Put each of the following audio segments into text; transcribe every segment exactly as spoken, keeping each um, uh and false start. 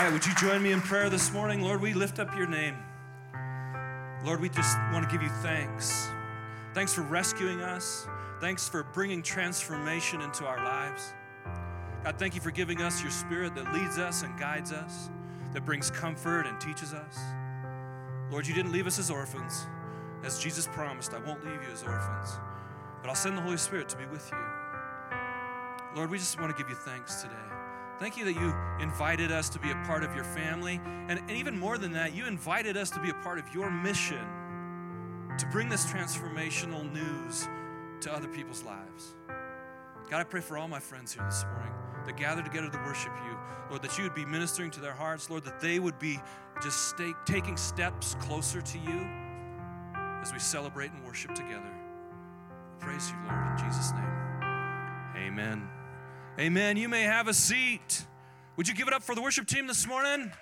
All right, would you join me in prayer this morning? Lord, we lift up your name. Lord, we just want to give you thanks. Thanks for rescuing us. Thanks for bringing transformation into our lives. God, thank you for giving us your spirit that leads us and guides us, that brings comfort and teaches us. Lord, you didn't leave us as orphans. As Jesus promised, I won't leave you as orphans, but I'll send the Holy Spirit to be with you. Lord, we just want to give you thanks today. Thank you that you invited us to be a part of your family, and, and even more than that, you invited us to be a part of your mission to bring this transformational news to other people's lives. God, I pray for all my friends here this morning that gather together to worship you. Lord, that you would be ministering to their hearts. Lord, that they would be just stay, taking steps closer to you as we celebrate and worship together. I praise you, Lord, in Jesus' name. Amen. Amen. You may have a seat. Would you give it up for the worship team this morning?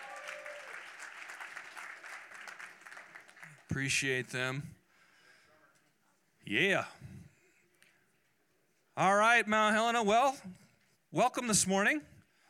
Appreciate them. Yeah. All right, Mount Helena. Well, welcome this morning.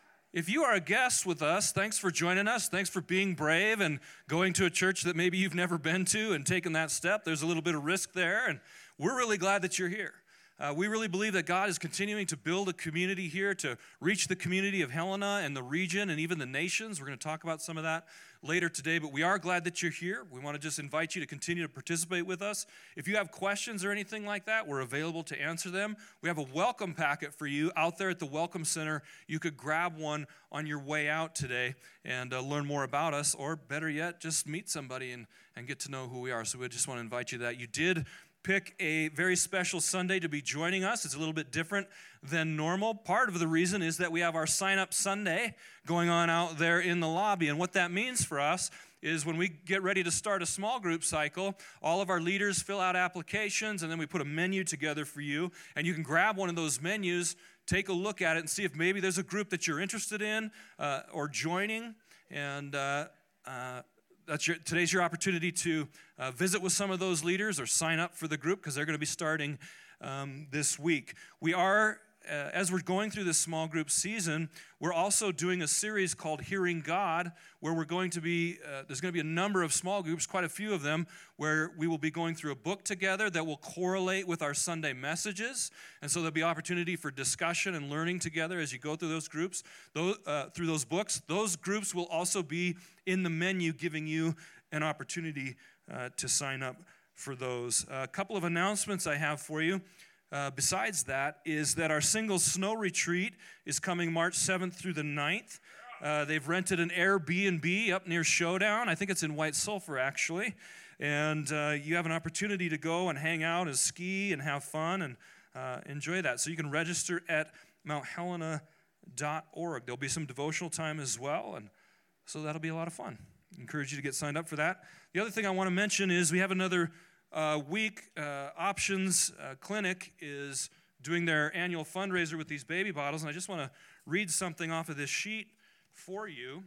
If you are a guest with us, thanks for joining us. Thanks for being brave and going to a church that maybe you've never been to and taking that step. There's a little bit of risk there, and we're really glad that you're here. Uh, we really believe that God is continuing to build a community here to reach the community of Helena and the region and even the nations. We're going to talk about some of that later today, but we are glad that you're here. We want to just invite you to continue to participate with us. If you have questions or anything like that, we're available to answer them. We have a welcome packet for you out there at the Welcome Center. You could grab one on your way out today and uh, learn more about us, or better yet, just meet somebody and, and get to know who we are. So we just want to invite you to that. You did pick a very special Sunday to be joining us. It's a little bit different than normal. Part of the reason is that we have our Sign Up Sunday going on out there in the lobby. And what that means for us is when we get ready to start a small group cycle, all of our leaders fill out applications, and then we put a menu together for you. And you can grab one of those menus, take a look at it, and see if maybe there's a group that you're interested in uh, or joining. And uh, uh, That's your, today's your opportunity to uh, visit with some of those leaders or sign up for the group because they're going to be starting um, this week. We are, uh, as we're going through this small group season, we're also doing a series called Hearing God, where we're going to be, uh, there's going to be a number of small groups, quite a few of them, where we will be going through a book together that will correlate with our Sunday messages. And so there'll be opportunity for discussion and learning together as you go through those groups, those, uh, through those books. Those groups will also be in the menu giving you an opportunity uh, to sign up for those. A couple of announcements I have for you. Uh, besides that is that our Singles Snow Retreat is coming March seventh through the ninth. Uh, they've rented an Airbnb up near Showdown. I think it's in White Sulphur, actually. And uh, you have an opportunity to go and hang out and ski and have fun and uh, enjoy that. So you can register at mount helena dot org. There'll be some devotional time as well, and so that'll be a lot of fun. I encourage you to get signed up for that. The other thing I want to mention is we have another uh, week. Uh, Options uh, Clinic is doing their annual fundraiser with these baby bottles, and I just want to read something off of this sheet for you.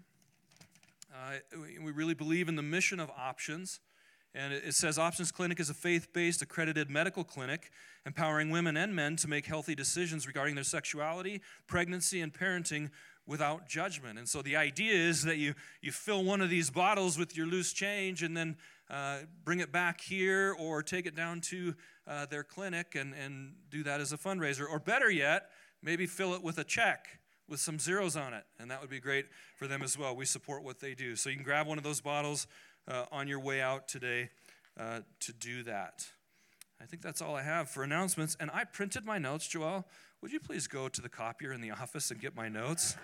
Uh, we really believe in the mission of Options, and it says Options Clinic is a faith-based accredited medical clinic empowering women and men to make healthy decisions regarding their sexuality, pregnancy, and parenting without judgment. And so the idea is that you, you fill one of these bottles with your loose change and then uh, bring it back here or take it down to uh, their clinic and, and do that as a fundraiser. Or better yet, maybe fill it with a check with some zeros on it, and that would be great for them as well. We support what they do. So you can grab one of those bottles uh, on your way out today uh, to do that. I think that's all I have for announcements. And I printed my notes, Joelle. Would you please go to the copier in the office and get my notes?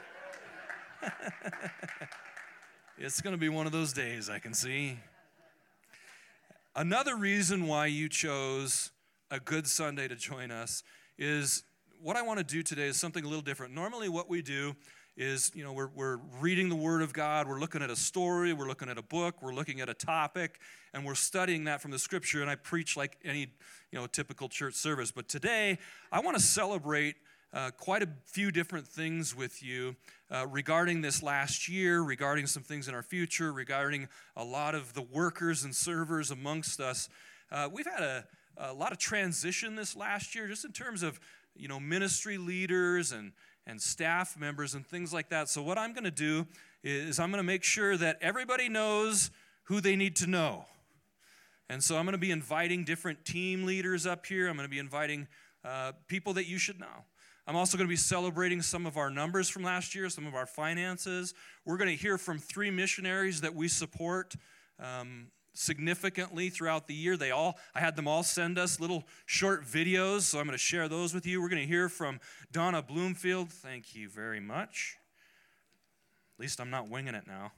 It's going to be one of those days, I can see. Another reason why you chose a good Sunday to join us is what I want to do today is something a little different. Normally what we do is, you know, we're, we're reading the Word of God, we're looking at a story, we're looking at a book, we're looking at a topic, and we're studying that from the Scripture, and I preach like any, you know, typical church service. But today, I want to celebrate uh, quite a few different things with you uh, regarding this last year, regarding some things in our future, regarding a lot of the workers and servers amongst us. Uh, we've had a, a lot of transition this last year, just in terms of, you know, ministry leaders and and staff members and things like that. So what I'm going to do is I'm going to make sure that everybody knows who they need to know. And so I'm going to be inviting different team leaders up here. I'm going to be inviting uh, people that you should know. I'm also going to be celebrating some of our numbers from last year, some of our finances. We're going to hear from three missionaries that we support um, significantly throughout the year. They all, I had them all send us little short videos, so I'm going to share those with you. We're going to hear from Donna Bloomfield. Thank you very much. At least I'm not winging it now.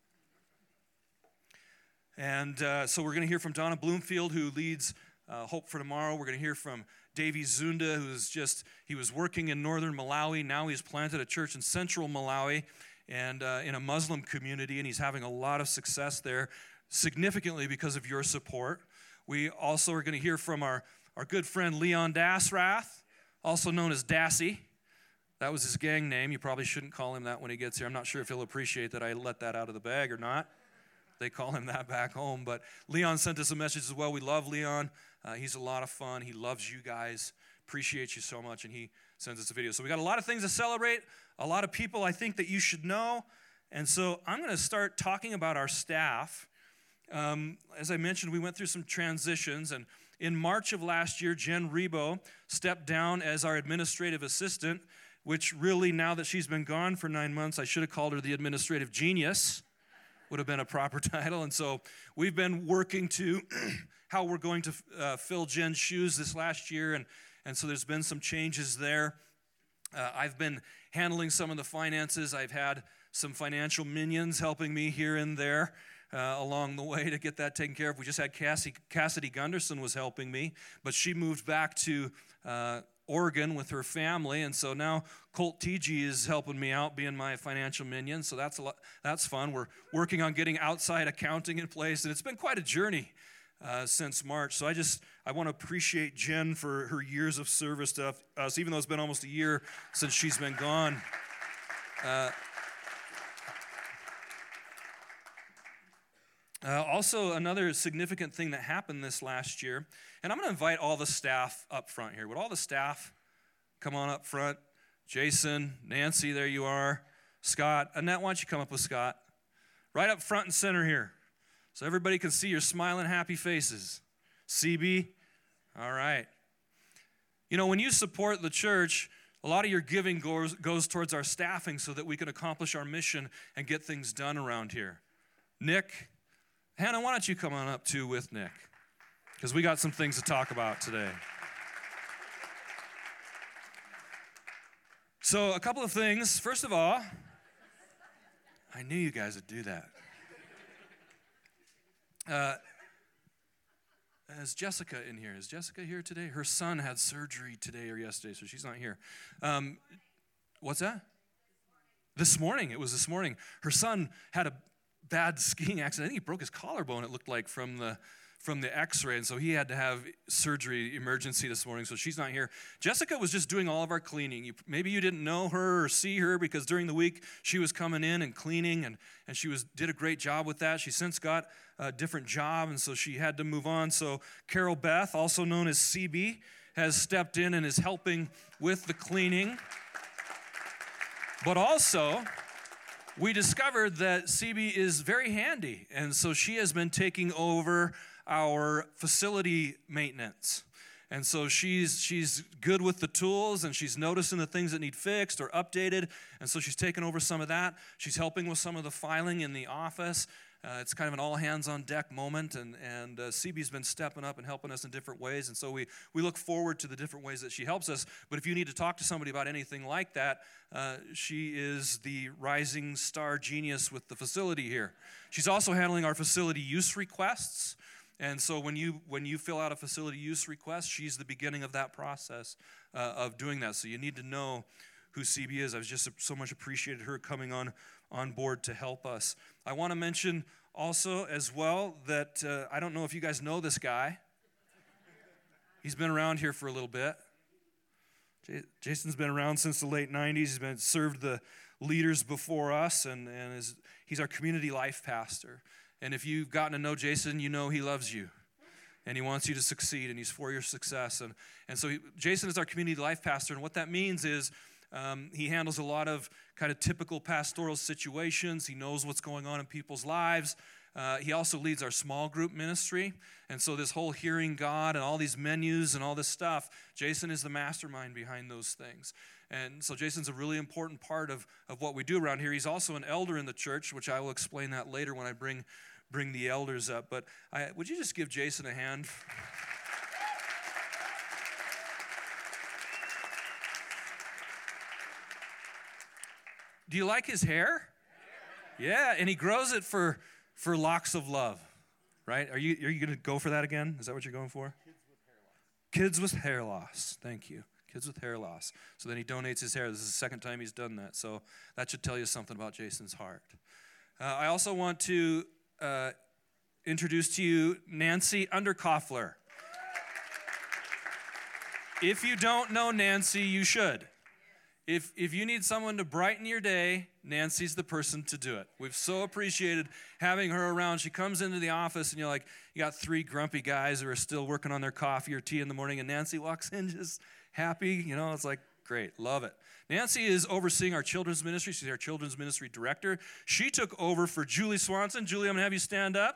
And uh, so we're going to hear from Donna Bloomfield, who leads uh, Hope for Tomorrow. We're going to hear from Davy Zunda, who's just, he was working in northern Malawi. Now he's planted a church in central Malawi and uh, in a Muslim community, and he's having a lot of success there, significantly because of your support. We also are going to hear from our, our good friend Leon Dasrath, also known as Dassy. That was his gang name. You probably shouldn't call him that when he gets here. I'm not sure if he'll appreciate that I let that out of the bag or not. They call him that back home. But Leon sent us a message as well. We love Leon. Uh, he's a lot of fun. He loves you guys. Appreciates you so much. And he sends us a video. So we got a lot of things to celebrate. A lot of people I think that you should know. And so I'm going to start talking about our staff. Um, as I mentioned, we went through some transitions. And in March of last year, Jen Rebo stepped down as our administrative assistant, which really, now that she's been gone for nine months, I should have called her the administrative genius. Would have been a proper title. And so we've been working to how we're going to uh, fill Jen's shoes this last year. And, and so there's been some changes there. Uh, I've been handling some of the finances. I've had some financial minions helping me here and there uh, along the way to get that taken care of. We just had Cassie, Cassidy Gunderson was helping me, but she moved back to uh, Oregon with her family, and so now Colt T G is helping me out, being my financial minion, so that's a lot, that's fun. We're working on getting outside accounting in place, and it's been quite a journey uh, since March, so I just, I want to appreciate Jen for her years of service to us, even though it's been almost a year since she's been gone. Uh, Uh, also, another significant thing that happened this last year, and I'm going to invite all the staff up front here. Would all the staff come on up front? Jason, Nancy, there you are. Scott, Annette, why don't you come up with Scott? Right up front and center here, so everybody can see your smiling, happy faces. C B, all right. You know, when you support the church, a lot of your giving goes, goes towards our staffing so that we can accomplish our mission and get things done around here. Nick, Hannah, why don't you come on up too with Nick? Because we got some things to talk about today. So a couple of things. First of all, I knew you guys would do that. Uh, is Jessica in here? Is Jessica here today? Her son had surgery today or yesterday, so she's not here. Um, what's that? This morning. It was this morning. Her son had a bad skiing accident. I think he broke his collarbone, it looked like, from the from the x-ray, and so he had to have surgery emergency this morning, so she's not here. Jessica was just doing all of our cleaning. You, maybe you didn't know her or see her because during the week she was coming in and cleaning, and, and she was did a great job with that. She since got a different job, and so she had to move on. So Carol Beth, also known as C B, has stepped in and is helping with the cleaning. But also, we discovered that C B is very handy, and so she has been taking over our facility maintenance. And so she's she's good with the tools, and she's noticing the things that need fixed or updated, and so she's taken over some of that. She's helping with some of the filing in the office. Uh, it's kind of an all-hands-on-deck moment, and, and uh, C B's been stepping up and helping us in different ways, and so we, we look forward to the different ways that she helps us. But if you need to talk to somebody about anything like that, uh, she is the rising star genius with the facility here. She's also handling our facility use requests, and so when you when you fill out a facility use request, she's the beginning of that process uh, of doing that. So you need to know who C B is. I've just so much appreciated her coming on on board to help us. I want to mention also as well that uh, I don't know if you guys know this guy. He's been around here for a little bit. J- Jason's been around since the late nineties. He's been served the leaders before us, and, and is, he's our community life pastor. And if you've gotten to know Jason, you know he loves you. And he wants you to succeed, and he's for your success. And, and so he, Jason is our community life pastor, and what that means is Um, he handles a lot of kind of typical pastoral situations. He knows what's going on in people's lives. Uh, he also leads our small group ministry. And so this whole hearing God and all these menus and all this stuff, Jason is the mastermind behind those things. And so Jason's a really important part of, of what we do around here. He's also an elder in the church, which I will explain that later when I bring bring the elders up. But I, would you just give Jason a hand? Do you like his hair? Yeah, and he grows it for, for locks of love, right? Are you are you going to go for that again? Is that what you're going for? Kids with hair loss. Kids with hair loss. Thank you. Kids with hair loss. So then he donates his hair. This is the second time he's done that. So that should tell you something about Jason's heart. Uh, I also want to uh, introduce to you Nancy Underkoffler. If you don't know Nancy, you should. If if you need someone to brighten your day, Nancy's the person to do it. We've so appreciated having her around. She comes into the office and you're like, you got three grumpy guys who are still working on their coffee or tea in the morning, and Nancy walks in just happy. You know, it's like, great, love it. Nancy is overseeing our children's ministry. She's our children's ministry director. She took over for Julie Swanson. Julie, I'm going to have you stand up.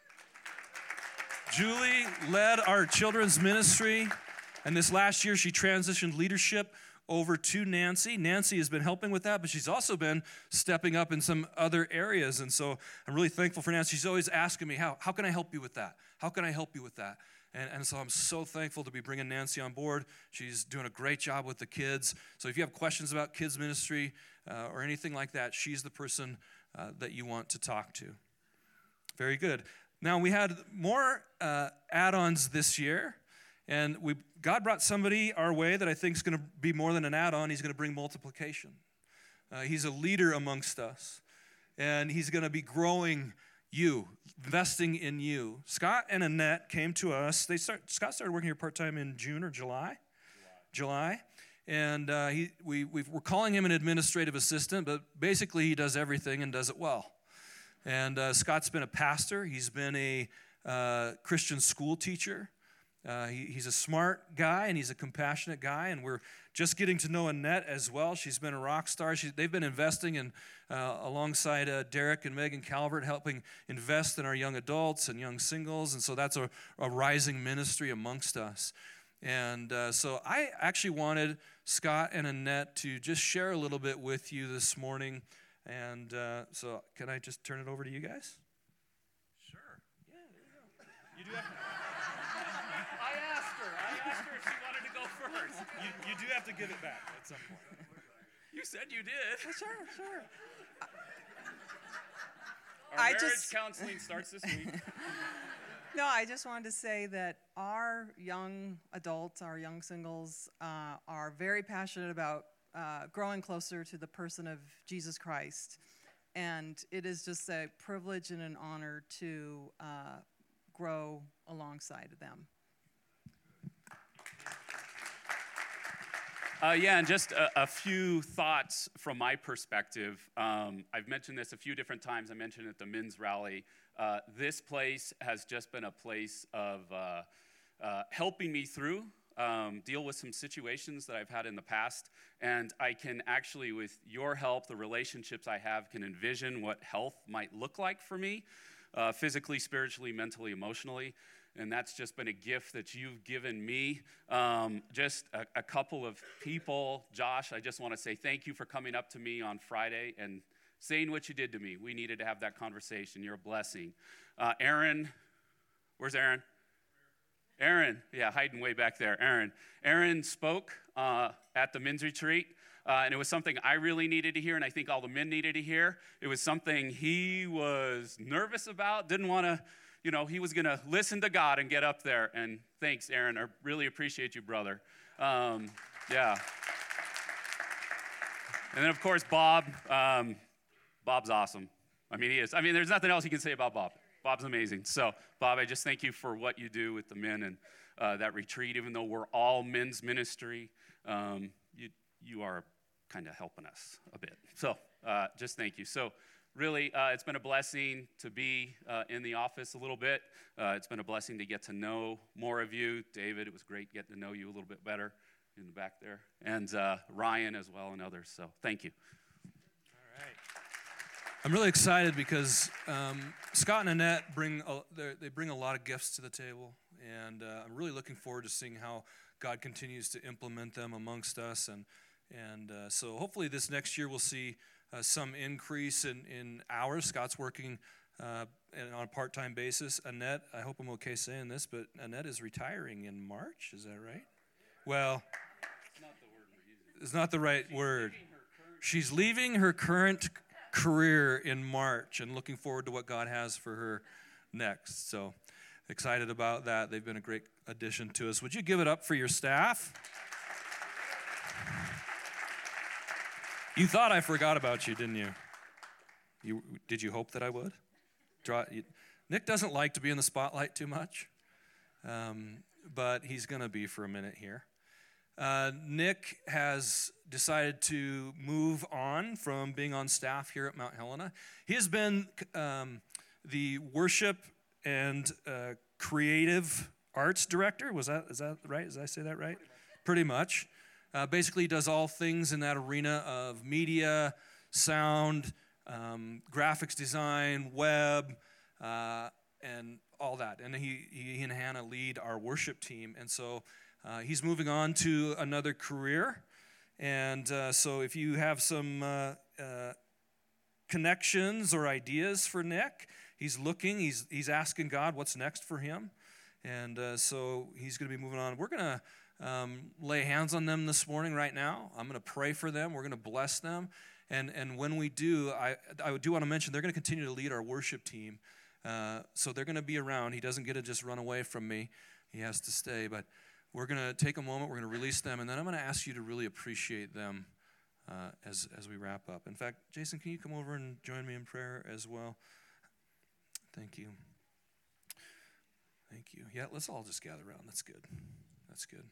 Julie led our children's ministry, and this last year she transitioned leadership over to Nancy. Nancy has been helping with that, but she's also been stepping up in some other areas. And so I'm really thankful for Nancy. She's always asking me, how, how can I help you with that? How can I help you with that? And, and so I'm so thankful to be bringing Nancy on board. She's doing a great job with the kids. So if you have questions about kids ministry uh, or anything like that, she's the person uh, that you want to talk to. Very good. Now, we had more uh, add-ons this year. And we, God brought somebody our way that I think is going to be more than an add-on. He's going to bring multiplication. Uh, he's a leader amongst us. And he's going to be growing you, investing in you. Scott and Annette came to us. They start, Scott started working here part-time in June or July? July. July. And uh, he, we, we've, we're calling him an administrative assistant, but basically he does everything and does it well. And uh, Scott's been a pastor. He's been a uh, Christian school teacher. Uh, he, he's a smart guy, and he's a compassionate guy, and we're just getting to know Annette as well. She's been a rock star. She, they've been investing in, uh, alongside uh, Derek and Megan Calvert, helping invest in our young adults and young singles, and so that's a, a rising ministry amongst us. And uh, so I actually wanted Scott and Annette to just share a little bit with you this morning, and uh, so can I just turn it over to you guys? Sure. Yeah, there you go. You do have to... You, you do have to give it back at some point. You said you did. Well, sure, sure. Our I marriage just, counseling starts this week. No, I just wanted to say that our young adults, our young singles, uh, are very passionate about uh, growing closer to the person of Jesus Christ. And it is just a privilege and an honor to uh, grow alongside of them. Uh, yeah, and just a, a few thoughts from my perspective. Um, I've mentioned this a few different times. I mentioned at the men's rally. Uh, this place has just been a place of uh, uh, helping me through, um, deal with some situations that I've had in the past. And I can actually, with your help, the relationships I have, can envision what health might look like for me, uh, physically, spiritually, mentally, emotionally. And that's just been a gift that you've given me. Um, just a, a couple of people. Josh, I just want to say thank you for coming up to me on Friday and saying what you did to me. We needed to have that conversation. You're a blessing. Uh, Aaron, where's Aaron? Aaron, yeah, hiding way back there. Aaron. Aaron spoke uh, at the men's retreat. Uh, and it was something I really needed to hear, and I think all the men needed to hear. It was something he was nervous about, didn't want to, you know, he was going to listen to God and get up there. And thanks, Aaron. I really appreciate you, brother. Um, yeah. And then, of course, Bob. Um, Bob's awesome. I mean, he is. I mean, there's nothing else you can say about Bob. Bob's amazing. So, Bob, I just thank you for what you do with the men and uh, that retreat. Even though we're all men's ministry, um, you you are kind of helping us a bit. So, uh, just thank you. So, really, uh, it's been a blessing to be uh, in the office a little bit. Uh, it's been a blessing to get to know more of you. David, it was great getting to know you a little bit better. in the back there, and uh, Ryan as well, and others. So thank you. All right. I'm really excited because um, Scott and Annette bring a, they bring a lot of gifts to the table, and uh, I'm really looking forward to seeing how God continues to implement them amongst us, and and uh, so hopefully this next year we'll see uh, some increase in, in hours. Scott's working uh, on a part-time basis. Annette, I hope I'm okay saying this, but Annette is retiring in March. Is that right? Well, It's not the word we're using. it's not the right word. Leaving her current- She's leaving her current career in March and looking forward to what God has for her next. So excited about that. They've been a great addition to us. Would you give it up for your staff? You thought I forgot about you, didn't you? You did you hope that I would? Draw, you, Nick doesn't like to be in the spotlight too much, um, but he's going to be for a minute here. Uh, Nick has decided to move on from being on staff here at Mount Helena. He has been um, the worship and uh, creative arts director. Was that is that right? Did I say that right? Pretty much. Uh, basically, does all things in that arena of media, sound, um, graphics design, web, uh, and all that. And he, he and Hannah lead our worship team. And so uh, he's moving on to another career. And uh, so if you have some uh, uh, connections or ideas for Nick, he's looking, he's, he's asking God what's next for him. And uh, so he's going to be moving on. We're going to um, lay hands on them this morning right now. I'm going to pray for them. We're going to bless them. And and when we do, I, I do want to mention they're going to continue to lead our worship team. Uh, so they're going to be around. He doesn't get to just run away from me. He has to stay. But we're going to take a moment. We're going to release them. And then I'm going to ask you to really appreciate them uh, as, as we wrap up. In fact, Jason, can you come over and join me in prayer as well? Thank you. Thank you. Yeah, let's all just gather around. That's good. That's good.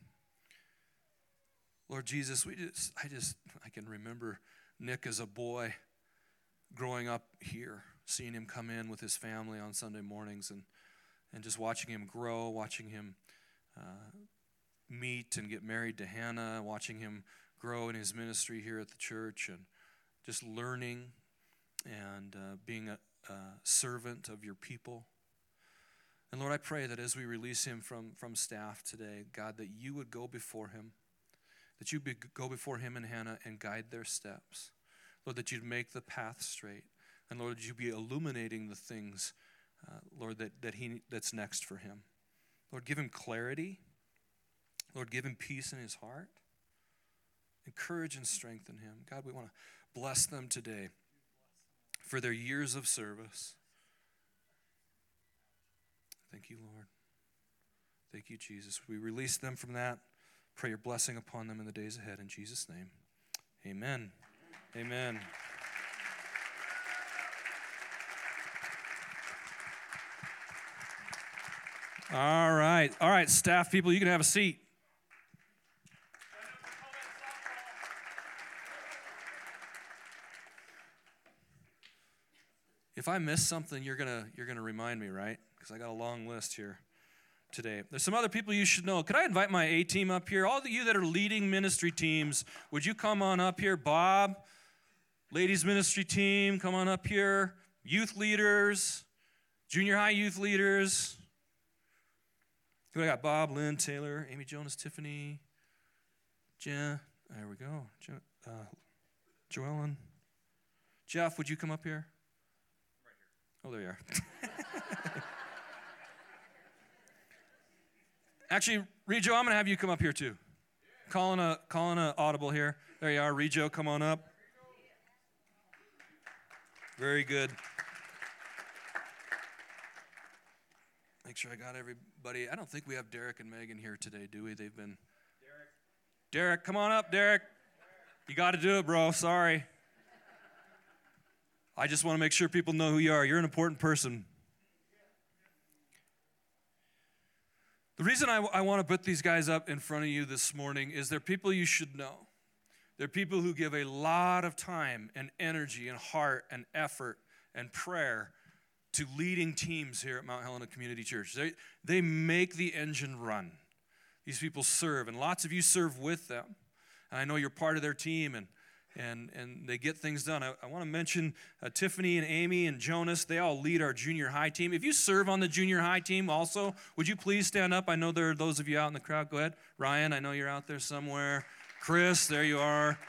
Lord Jesus, we just I just I can remember Nick as a boy growing up here, seeing him come in with his family on Sunday mornings and and just watching him grow, watching him uh, meet and get married to Hannah, watching him grow in his ministry here at the church, and just learning and uh, being a, a servant of your people. And Lord, I pray that as we release him from, from staff today, God, that you would go before him, that you be, go before him and Hannah and guide their steps. Lord, that you'd make the path straight. And Lord, that you be illuminating the things, uh, Lord, that, that he that's next for him. Lord, give him clarity. Lord, give him peace in his heart. Encourage and strengthen him. God, we want to bless them today for their years of service. Thank you, Lord. Thank you, Jesus. We release them from that. Pray your blessing upon them in the days ahead. In Jesus' name, amen. Amen. All right. All right, staff people, you can have a seat. If I miss something, you're gonna you're gonna remind me, right? Because I got a long list here today. There's some other people you should know. Could I invite my A team up here? All of you that are leading ministry teams, would you come on up here? Bob, ladies ministry team, come on up here. Youth leaders, junior high youth leaders. I got Bob, Lynn, Taylor, Amy Jonas, Tiffany, Jen. There we go. Jo, uh, Joellen. Jeff, would you come up here? Oh, there you are. Actually, Rejo, I'm going to have you come up here too. Calling a calling a audible here. There you are, Rejo, come on up. Very good. Make sure I got everybody. I don't think we have Derek and Megan here today, do we? They've been. Derek. Derek, come on up, Derek. You got to do it, bro. Sorry. I just want to make sure people know who you are. You're an important person. The reason I, I want to put these guys up in front of you this morning is they're people you should know. They're people who give a lot of time and energy and heart and effort and prayer to leading teams here at Mount Helena Community Church. They, they make the engine run. These people serve, and lots of you serve with them. And I know you're part of their team, and and and they get things done. I, I want to mention uh, Tiffany and Amy and Jonas. They all lead our junior high team. If you serve on the junior high team also, would you please stand up? I know there are those of you out in the crowd. Go ahead. Ryan, I know you're out there somewhere. Chris, there you are.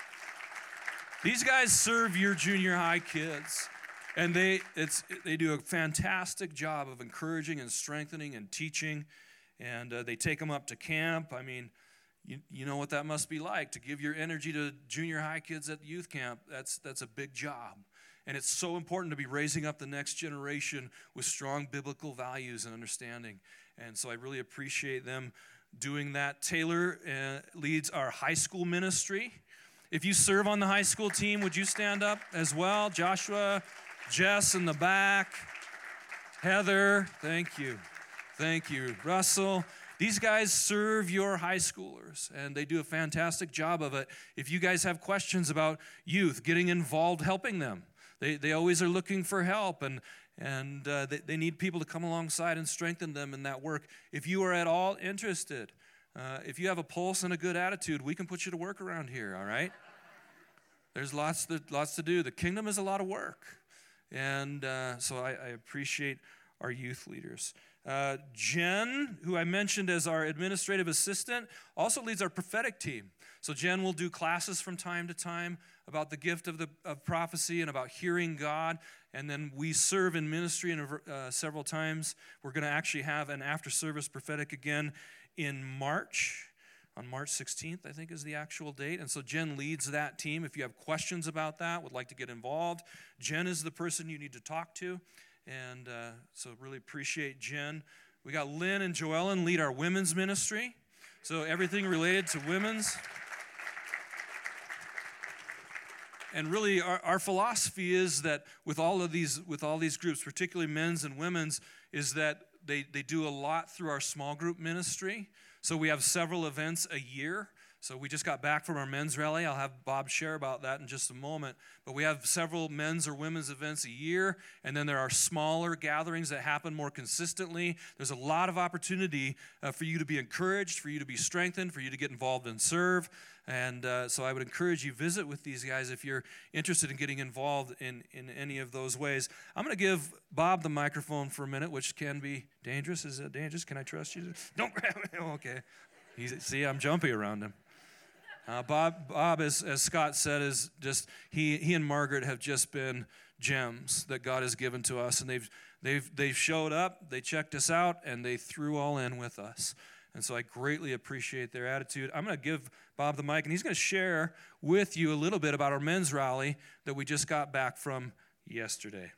These guys serve your junior high kids. And they it's they do a fantastic job of encouraging and strengthening and teaching. And uh, they take them up to camp. I mean, you you know what that must be like to give your energy to junior high kids at youth camp. That's that's a big job. And it's so important to be raising up the next generation with strong biblical values and understanding. And so I really appreciate them doing that. Taylor uh, leads our high school ministry. If you serve on the high school team, would you stand up as well? Joshua, Jess in the back, Heather, thank you. Thank you. Russell, these guys serve your high schoolers, and they do a fantastic job of it. If you guys have questions about youth, getting involved, helping them, they they always are looking for help, and, and uh, they, they need people to come alongside and strengthen them in that work. If you are at all interested, uh, if you have a pulse and a good attitude, we can put you to work around here, all right? There's lots to, lots to do. The kingdom is a lot of work. And uh, so I, I appreciate our youth leaders. Uh, Jen, who I mentioned as our administrative assistant, also leads our prophetic team. So Jen will do classes from time to time about the gift of the of prophecy and about hearing God. And then we serve in ministry in a, uh, several times. We're going to actually have an after-service prophetic again in March. On March sixteenth, I think, is the actual date. And so Jen leads that team. If you have questions about that, would like to get involved, Jen is the person you need to talk to. And uh, so really appreciate Jen. We got Lynn and Joellen lead our women's ministry. So everything related to women's. And really our, our philosophy is that with all of these, with all these groups, particularly men's and women's, is that they, they do a lot through our small group ministry. So we have several events a year. So we just got back from our men's rally. I'll have Bob share about that in just a moment. But we have several men's or women's events a year. And then there are smaller gatherings that happen more consistently. There's a lot of opportunity uh, for you to be encouraged, for you to be strengthened, for you to get involved and serve. And uh, so I would encourage you visit with these guys if you're interested in getting involved in, in any of those ways. I'm going to give Bob the microphone for a minute, which can be dangerous. Is it dangerous? Can I trust you? Don't grab me. Oh, okay. He's, see, I'm jumpy around him. Uh, Bob, Bob, as, as Scott said, is just he he and Margaret have just been gems that God has given to us, and they've they've they've showed up, they checked us out, and they threw all in with us. And so I greatly appreciate their attitude. I'm going to give Bob the mic, and he's going to share with you a little bit about our men's rally that we just got back from yesterday.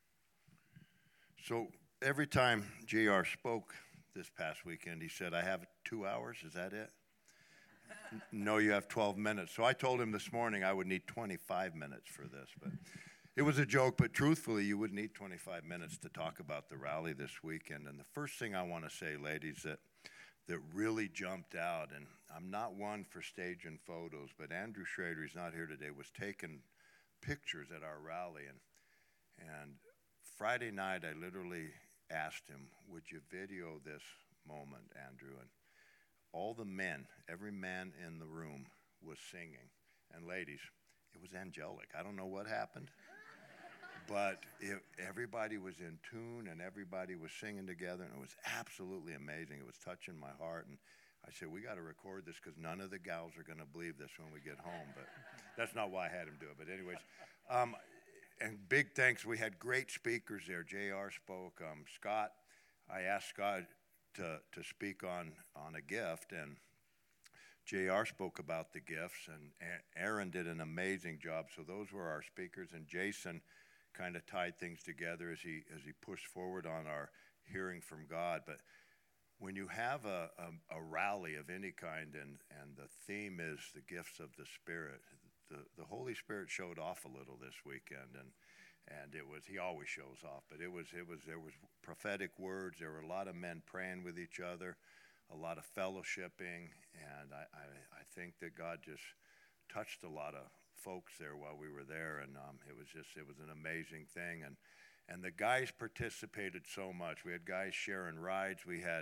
So every time J R spoke this past weekend, he said, I have two hours, is that it? No, you have twelve minutes. So I told him this morning I would need twenty-five minutes for this. But it was a joke, but truthfully, you would need twenty-five minutes to talk about the rally this weekend. And the first thing I want to say, ladies, that that really jumped out, and I'm not one for staging photos, but Andrew Schrader, he's not here today, was taking pictures at our rally. And, and Friday night, I literally asked him, would you video this moment, Andrew? And all the men, every man in the room was singing. And ladies, it was angelic. I don't know what happened, but it, everybody was in tune and everybody was singing together, and it was absolutely amazing. It was touching my heart. And I said, we got to record this because none of the gals are going to believe this when we get home. But that's not why I had him do it. But anyways, um, and big thanks. We had great speakers there. J R spoke. Um, Scott, I asked Scott to to speak on, on a gift, and J R spoke about the gifts, and Aaron did an amazing job. So those were our speakers, and Jason kind of tied things together as he as he pushed forward on our hearing from God. But when you have a, a, a rally of any kind, and, and the theme is the gifts of the Spirit, the, the Holy Spirit showed off a little this weekend, and And it was, he always shows off, but it was, it was, there was prophetic words. There were a lot of men praying with each other, a lot of fellowshipping. And I, I, I think that God just touched a lot of folks there while we were there. And um, it was just, it was an amazing thing. And, and the guys participated so much. We had guys sharing rides. We had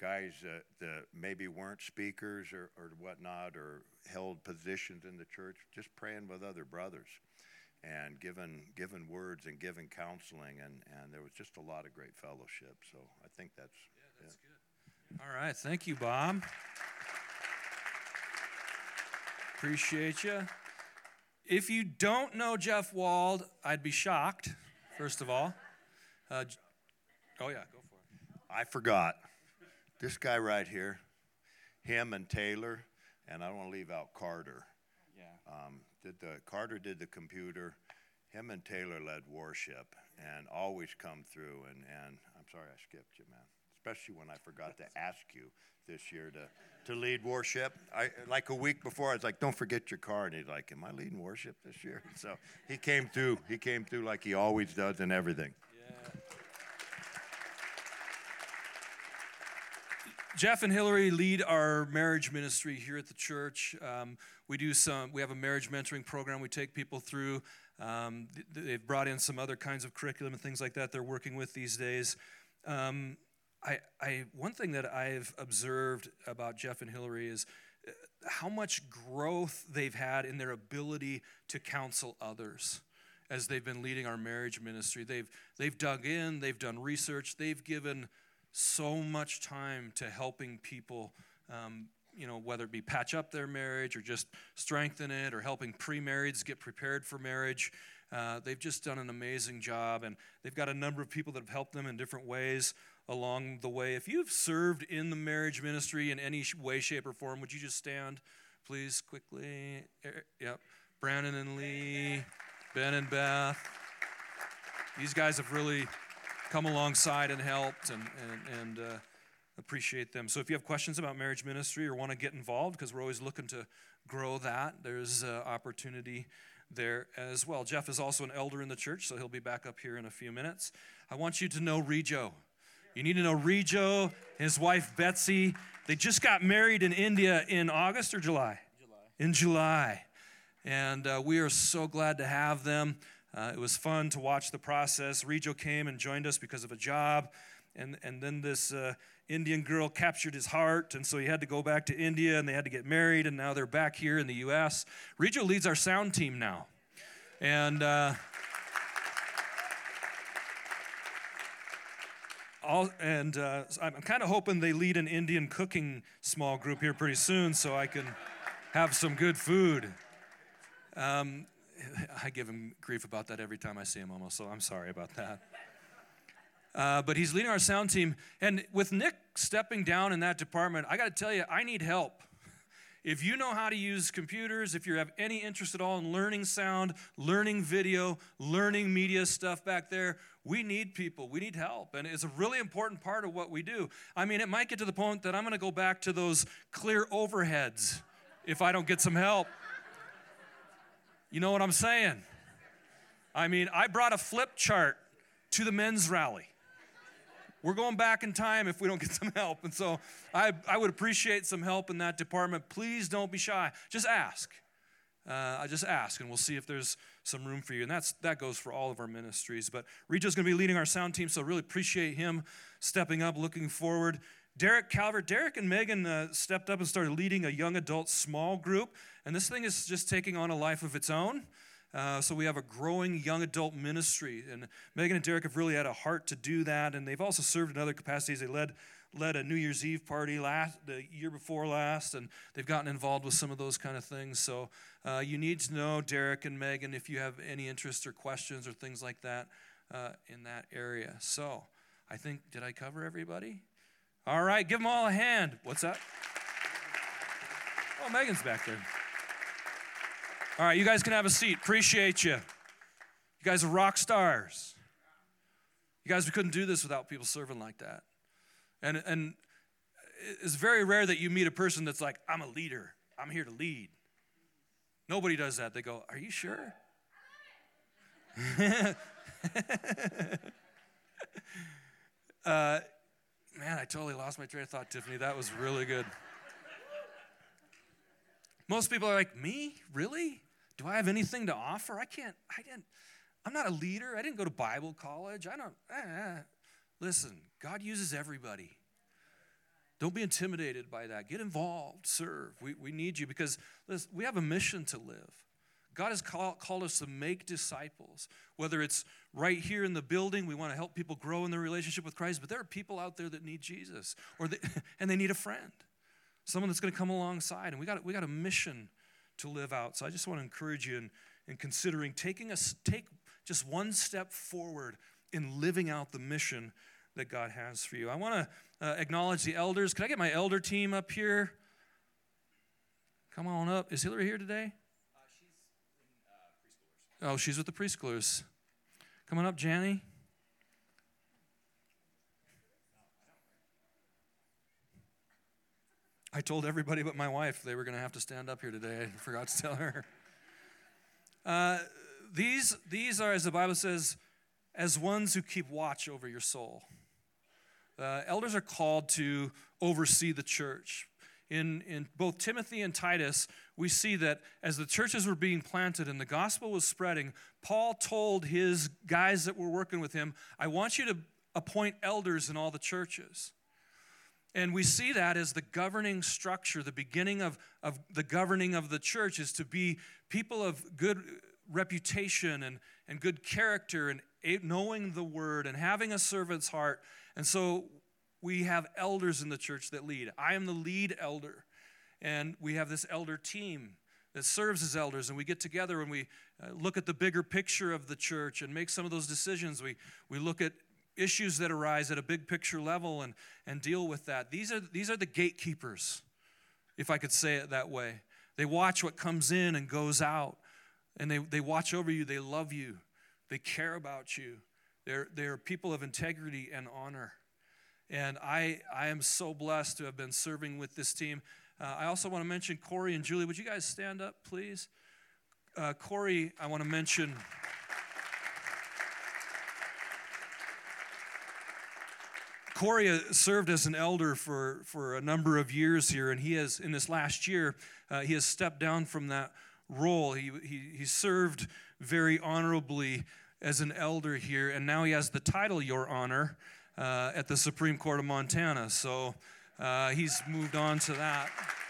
guys uh, that maybe weren't speakers or, or whatnot or held positions in the church, just praying with other brothers and giving giving words and giving counseling, and, and there was just a lot of great fellowship. So I think that's yeah, that's yeah. good. All right, thank you, Bob. Appreciate you. If you don't know Jeff Wald, I'd be shocked, first of all. Uh, oh, yeah, go for it. I forgot. This guy right here, him and Taylor, and I don't want to leave out Carter. Yeah. Um, did the Carter did the computer. Him and Taylor led worship and always come through. And, and I'm sorry I skipped you, man. Especially when I forgot to ask you this year to, to lead worship. I like a week before, I was like, don't forget your car. And he's like, am I leading worship this year? So he came through. He came through like he always does and everything. Yeah. Jeff and Hillary lead our marriage ministry here at the church. Um, we do some. We have a marriage mentoring program we take people through. Um, they've brought in some other kinds of curriculum and things like that they're working with these days. Um, I, I, one thing that I've observed about Jeff and Hillary is how much growth they've had in their ability to counsel others as they've been leading our marriage ministry. They've, they've dug in, they've done research, they've given so much time to helping people, um, you know, whether it be patch up their marriage or just strengthen it or helping pre-marrieds get prepared for marriage. Uh, they've just done an amazing job, and they've got a number of people that have helped them in different ways along the way. If you've served in the marriage ministry in any way, shape, or form, would you just stand, please, quickly? Yep. Brandon and Lee, Ben and Beth. These guys have really come alongside and helped, and, and, and uh, appreciate them. So if you have questions about marriage ministry or want to get involved, because we're always looking to grow that, there's uh, opportunity there as well. Jeff is also an elder in the church, so he'll be back up here in a few minutes. I want you to know Rijo. You need to know Rijo, his wife Betsy. They just got married in India in August or July? July. In July. And uh, we are so glad to have them. Uh, it was fun to watch the process. Rijo came and joined us because of a job. And, and then this uh, Indian girl captured his heart, and so he had to go back to India, and they had to get married, and now they're back here in the U S Rijo leads our sound team now. And... Uh, All, and uh, I'm kind of hoping they lead an Indian cooking small group here pretty soon so I can have some good food. Um, I give him grief about that every time I see him almost, so I'm sorry about that. Uh, but he's leading our sound team. And with Nick stepping down in that department, I got to tell you, I need help. If you know how to use computers, if you have any interest at all in learning sound, learning video, learning media stuff back there, we need people. We need help. And it's a really important part of what we do. I mean, it might get to the point that I'm going to go back to those clear overheads if I don't get some help. You know what I'm saying? I mean, I brought a flip chart to the men's rally. We're going back in time if we don't get some help. And so I, I would appreciate some help in that department. Please don't be shy. Just ask. Uh, I just ask, and we'll see if there's some room for you. And that's that goes for all of our ministries. But Rijo's going to be leading our sound team, so really appreciate him stepping up, looking forward. Derek Calvert, Derek and Megan uh, stepped up and started leading a young adult small group. And this thing is just taking on a life of its own. Uh, so we have a growing young adult ministry, and Megan and Derek have really had a heart to do that, and they've also served in other capacities. They led led a New Year's Eve party last the year before last, and they've gotten involved with some of those kind of things. So uh, you need to know Derek and Megan if you have any interest or questions or things like that uh, in that area. So I think, did I cover everybody? All right, give them all a hand. What's that? Oh, Megan's back there. All right, you guys can have a seat. Appreciate you. You guys are rock stars. You guys, we couldn't do this without people serving like that. And and it's very rare that you meet a person that's like, I'm a leader. I'm here to lead. Nobody does that. They go, are you sure? uh, man, I totally lost my train of thought, Tiffany. That was really good. Most people are like, me? Really? Do I have anything to offer? I can't, I didn't, I'm not a leader. I didn't go to Bible college. I don't, eh, eh. Listen, God uses everybody. Don't be intimidated by that. Get involved, serve. We, we need you because listen, we have a mission to live. God has call, called us to make disciples, whether it's right here in the building, we want to help people grow in their relationship with Christ, but there are people out there that need Jesus, or they, and they need a friend, someone that's going to come alongside, and we got, we got a mission to live out. So I just want to encourage you in, in considering taking us, take just one step forward in living out the mission that God has for you. I want to uh, acknowledge the elders. Can I get my elder team up here? Come on up. Is Hillary here today? Uh, she's in uh, preschoolers. Oh, she's with the preschoolers. Come on up, Janny. I told everybody but my wife they were going to have to stand up here today. I forgot to tell her. Uh, these, these are, as the Bible says, as ones who keep watch over your soul. Uh, elders are called to oversee the church. In, in both Timothy and Titus, we see that as the churches were being planted and the gospel was spreading, Paul told his guys that were working with him, I want you to appoint elders in all the churches. And we see that as the governing structure, the beginning of, of the governing of the church is to be people of good reputation and, and good character and knowing the word and having a servant's heart. And so we have elders in the church that lead. I am the lead elder, and we have this elder team that serves as elders, and we get together and we uh, look at the bigger picture of the church and make some of those decisions. We we look at issues that arise at a big picture level and, and deal with that. These are, these are the gatekeepers, if I could say it that way. They watch what comes in and goes out, and they, they watch over you. They love you. They care about you. They're, they're people of integrity and honor. And I, I am so blessed to have been serving with this team. Uh, I also want to mention Corey and Julie. Would you guys stand up, please? Uh, Corey, I want to mention... Corey served as an elder for, for a number of years here, and he has, in this last year, uh, he has stepped down from that role. He, he, he served very honorably as an elder here, and now he has the title, Your Honor, uh, at the Supreme Court of Montana. So uh, he's moved on to that.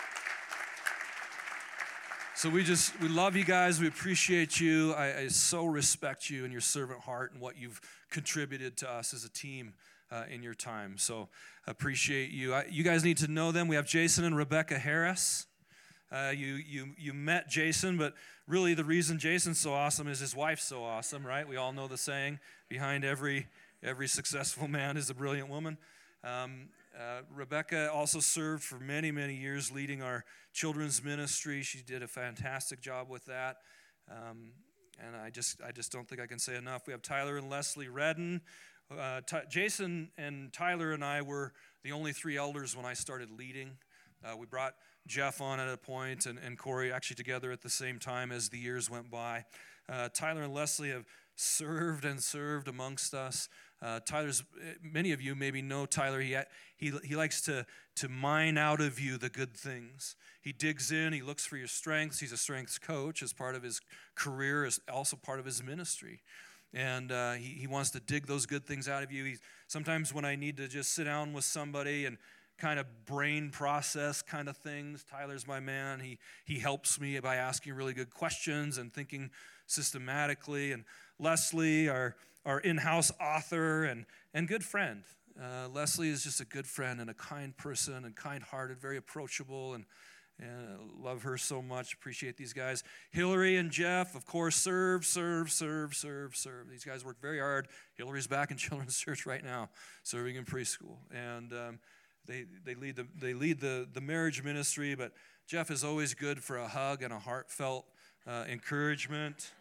So we just, we love you guys. We appreciate you. I, I so respect you and your servant heart and what you've contributed to us as a team. Uh, in your time. So appreciate you. I, you guys need to know them. We have Jason and Rebecca Harris. Uh, you you you met Jason, but really the reason Jason's so awesome is his wife's so awesome, right? We all know the saying, behind every every successful man is a brilliant woman. Um, uh, Rebecca also served for many, many years leading our children's ministry. She did a fantastic job with that. Um, and I just I just don't think I can say enough. We have Tyler and Leslie Redden. Uh, T- Jason and Tyler and I were the only three elders when I started leading. Uh, we brought Jeff on at a point and, and Corey actually together at the same time as the years went by. Uh, Tyler and Leslie have served and served amongst us. Uh, Tyler's, many of you maybe know Tyler. He he he likes to to mine out of you the good things. He digs in. He looks for your strengths. He's a strengths coach as part of his career, as also part of his ministry. And uh, he, he wants to dig those good things out of you. He, sometimes when I need to just sit down with somebody and kind of brain process kind of things, Tyler's my man. He he helps me by asking really good questions and thinking systematically. And Leslie, our, our in-house author and, and good friend. Uh, Leslie is just a good friend and a kind person and kind-hearted, very approachable, and And love her so much. Appreciate these guys. Hillary and Jeff, of course, serve, serve, serve, serve, serve. These guys work very hard. Hillary's back in children's church right now, serving in preschool, and um, they they lead the they lead the the marriage ministry. But Jeff is always good for a hug and a heartfelt uh, encouragement.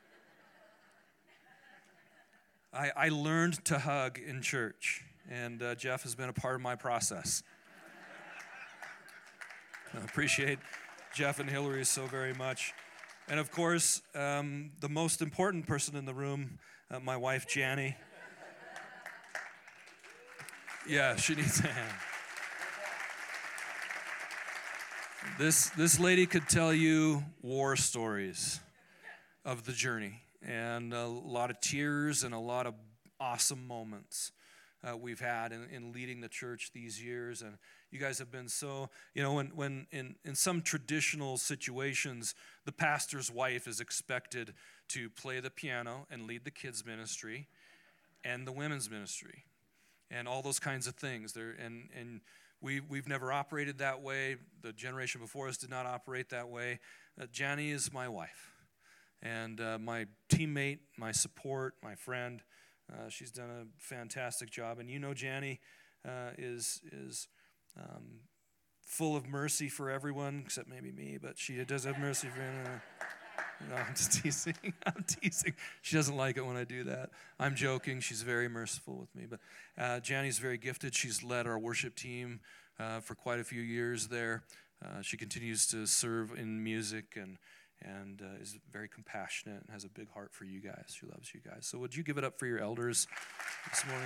I I learned to hug in church, and uh, Jeff has been a part of my process. I appreciate Jeff and Hillary so very much. And of course, um, the most important person in the room, uh, my wife, Janny. Yeah, she needs a hand. This, this lady could tell you war stories of the journey, and a lot of tears and a lot of awesome moments. uh, we've had in, in leading the church these years. And you guys have been so, you know, when, when in, in some traditional situations, the pastor's wife is expected to play the piano and lead the kids' ministry and the women's ministry and all those kinds of things. There and and we we've never operated that way. The generation before us did not operate that way. Uh, Jani is my wife, and uh, my teammate, my support, my friend. Uh, she's done a fantastic job, and you know, Jani uh, is is um, full of mercy for everyone except maybe me, but she does have mercy for anyone. No, I'm just teasing. I'm teasing. She doesn't like it when I do that. I'm joking. She's very merciful with me. But uh, Jani's very gifted. She's led our worship team uh, for quite a few years there. Uh, she continues to serve in music and and uh, is very compassionate and has a big heart for you guys. She loves you guys. So would you give it up for your elders this morning?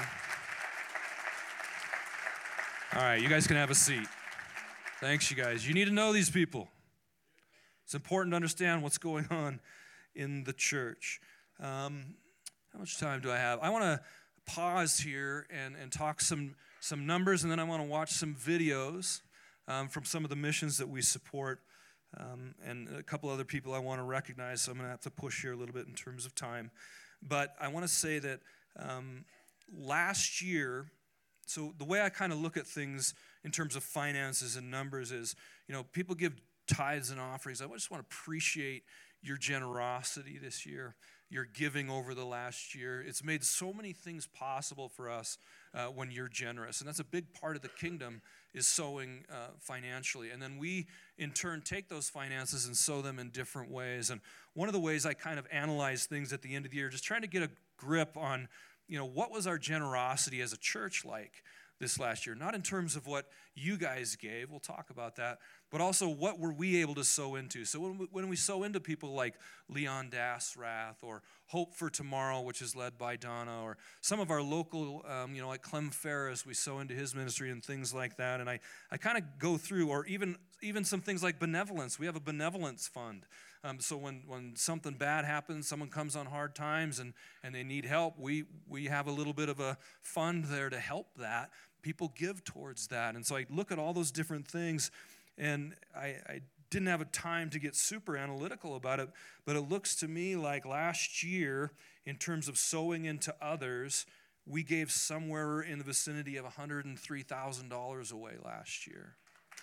All right, you guys can have a seat. Thanks, you guys. You need to know these people. It's important to understand what's going on in the church. Um, how much time do I have? I want to pause here and, and talk some, some numbers, and then I want to watch some videos um, from some of the missions that we support, um, and a couple other people I want to recognize, so I'm going to have to push here a little bit in terms of time. But I want to say that um, last year, so the way I kind of look at things in terms of finances and numbers is, you know, people give tithes and offerings. I just want to appreciate your generosity this year, your giving over the last year. It's made so many things possible for us uh, when you're generous, and that's a big part of the kingdom is sowing uh, financially. And then we, in turn, take those finances and sow them in different ways. And one of the ways I kind of analyze things at the end of the year, just trying to get a grip on, you know, what was our generosity as a church like this last year? Not in terms of what you guys gave, we'll talk about that, but also what were we able to sow into? So when we, when we sow into people like Leon Dasrath or Hope for Tomorrow, which is led by Donna, or some of our local, um, you know, like Clem Ferris, we sow into his ministry and things like that. And I, I kind of go through, or even even some things like benevolence. We have a benevolence fund. Um, so when, when something bad happens, someone comes on hard times and, and they need help, we we have a little bit of a fund there to help that. People give towards that. And so I look at all those different things, and I, I didn't have a time to get super analytical about it, but it looks to me like last year, in terms of sowing into others, we gave somewhere in the vicinity of one hundred three thousand dollars away last year.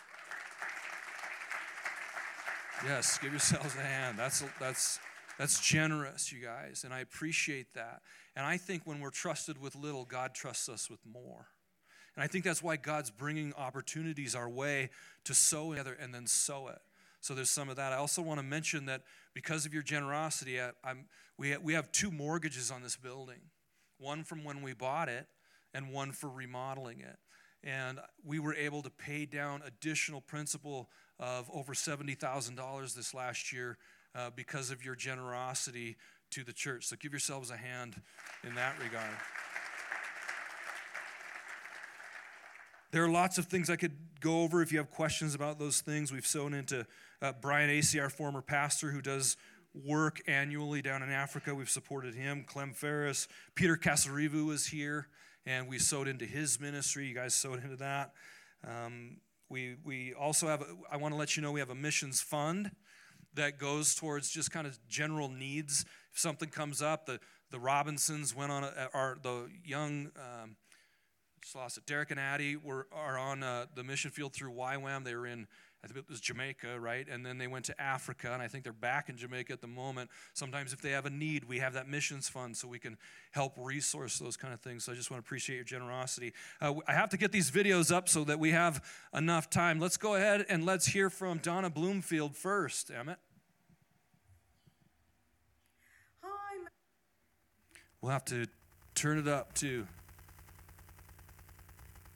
Yes, give yourselves a hand. That's that's that's generous, you guys, and I appreciate that. And I think when we're trusted with little, God trusts us with more. And I think that's why God's bringing opportunities our way to sow together and then sow it. So there's some of that. I also want to mention that because of your generosity, I, I'm, we, we have two mortgages on this building, one from when we bought it and one for remodeling it. And we were able to pay down additional principal of over seventy thousand dollars this last year uh, because of your generosity to the church. So give yourselves a hand in that regard. There are lots of things I could go over if you have questions about those things. We've sown into uh, Brian Acey, our former pastor, who does work annually down in Africa. We've supported him. Clem Ferris. Peter Kasarivu was here, and we sowed into his ministry. You guys sowed into that. Um, we we also have, a, I want to let you know, we have a missions fund that goes towards just kind of general needs. If something comes up, the, the Robinsons went on, a, our, the young... Um, Just lost it. Derek and Addie were are on uh, the mission field through Y WAM. They were in, I think it was Jamaica, right? And then they went to Africa, and I think they're back in Jamaica at the moment. Sometimes if they have a need, we have that missions fund so we can help resource those kind of things. So I just want to appreciate your generosity. Uh, I have to get these videos up so that we have enough time. Let's go ahead and let's hear from Donna Bloomfield first, Emmett. Hi. We'll have to turn it up, too. And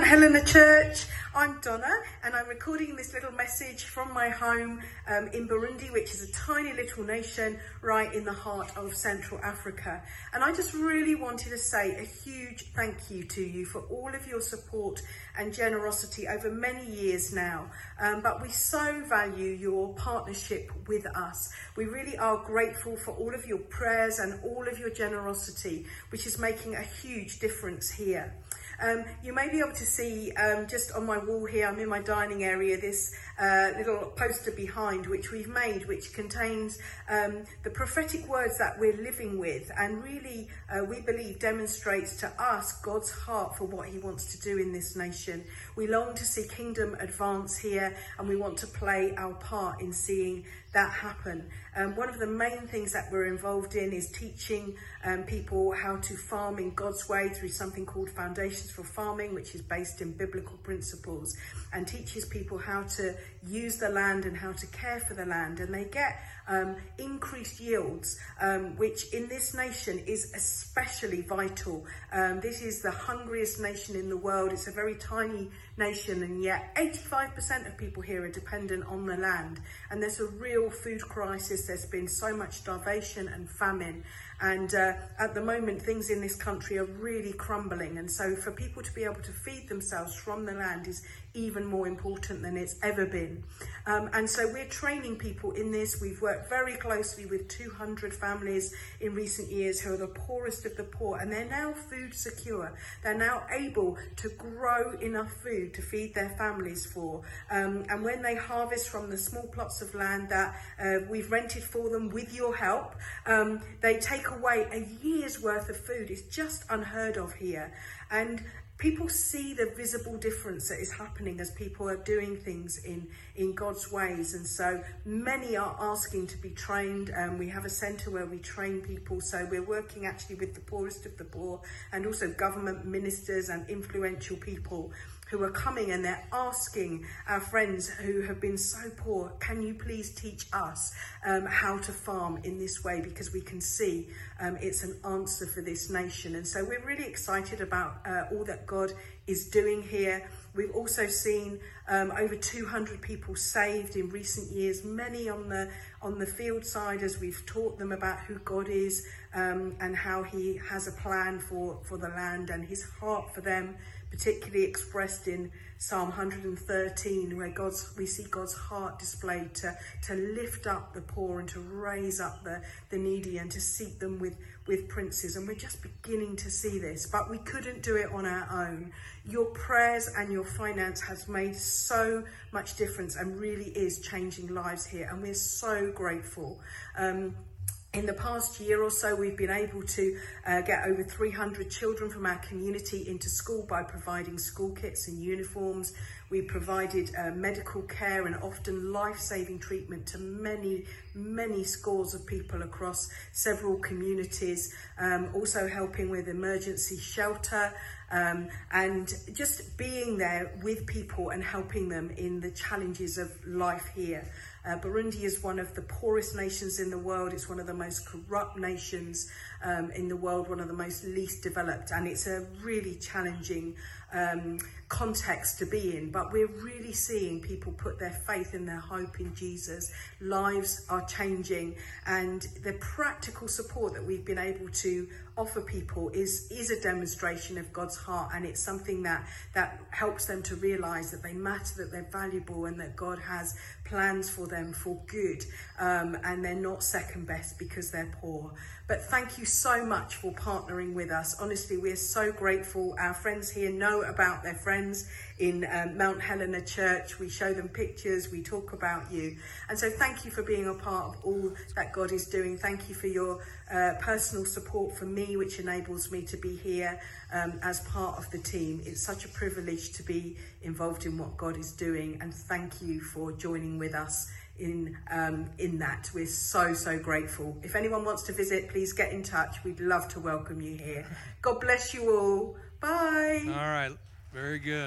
Mount Helena Church. I'm Donna, and I'm recording this little message from my home um, in Burundi, which is a tiny little nation right in the heart of Central Africa. And I just really wanted to say a huge thank you to you for all of your support and generosity over many years now. Um, but we so value your partnership with us. We really are grateful for all of your prayers and all of your generosity, which is making a huge difference here. Um, you may be able to see um, just on my wall here, I'm in my dining area, this uh, little poster behind which we've made, which contains um, the prophetic words that we're living with, and really uh, we believe demonstrates to us God's heart for what he wants to do in this nation. We long to see kingdom advance here, and we want to play our part in seeing that happen. Um, one of the main things that we're involved in is teaching um, people how to farm in God's way through something called Foundations for Farming, which is based in biblical principles, and teaches people how to use the land and how to care for the land. And they get um, increased yields, um, which in this nation is especially vital. Um, this is the hungriest nation in the world. It's a very tiny nation, and yet eighty-five percent of people here are dependent on the land. And there's a real food crisis. There's been so much starvation and famine. And uh, at the moment, things in this country are really crumbling. And so for people to be able to feed themselves from the land is even more important than it's ever been. Um, and so we're training people in this. We've worked very closely with two hundred families in recent years who are the poorest of the poor, and they're now food secure. They're now able to grow enough food to feed their families for. Um, and when they harvest from the small plots of land that uh, we've rented for them with your help, um, they take away a year's worth of food. It's just unheard of here. And people see the visible difference that is happening as people are doing things in, in God's ways. And so many are asking to be trained. Um, we have a centre where we train people. So we're working actually with the poorest of the poor, and also government ministers and influential people who are coming, and they're asking our friends who have been so poor, can you please teach us um, how to farm in this way, because we can see um, it's an answer for this nation. And so we're really excited about uh, all that God is doing here. We've also seen um, over two hundred people saved in recent years, many on the on the field side, as we've taught them about who God is um, and how he has a plan for, for the land and his heart for them, particularly expressed in Psalm one hundred thirteen, where God's we see God's heart displayed to, to lift up the poor and to raise up the, the needy and to seat them with, with princes. And we're just beginning to see this, but we couldn't do it on our own. Your prayers and your finance has made so much difference and really is changing lives here, and we're so grateful. Um, In the past year or so, we've been able to uh, get over three hundred children from our community into school by providing school kits and uniforms. We provided uh, medical care and often life-saving treatment to many, many scores of people across several communities, um, also helping with emergency shelter, um, and just being there with people and helping them in the challenges of life here. Uh, Burundi is one of the poorest nations in the world. It's one of the most corrupt nations um, in the world, one of the most least developed, and it's a really challenging um, context to be in. But we're really seeing people put their faith and their hope in Jesus. Lives are changing, and the practical support that we've been able to offer people is is a demonstration of God's heart, and it's something that that helps them to realize that they matter, that they're valuable, and that God has plans for them for good, um, and they're not second best because they're poor. But thank you so much for partnering with us. Honestly, we're so grateful. Our friends here know about their friends in um, Mount Helena Church. We show them pictures, we talk about you. And so thank you for being a part of all that God is doing. Thank you for your uh, personal support for me, which enables me to be here um, as part of the team. It's such a privilege to be involved in what God is doing. And thank you for joining with us in um, in that. We're so, so grateful. If anyone wants to visit, please get in touch. We'd love to welcome you here. God bless you all. Bye. All right, very good.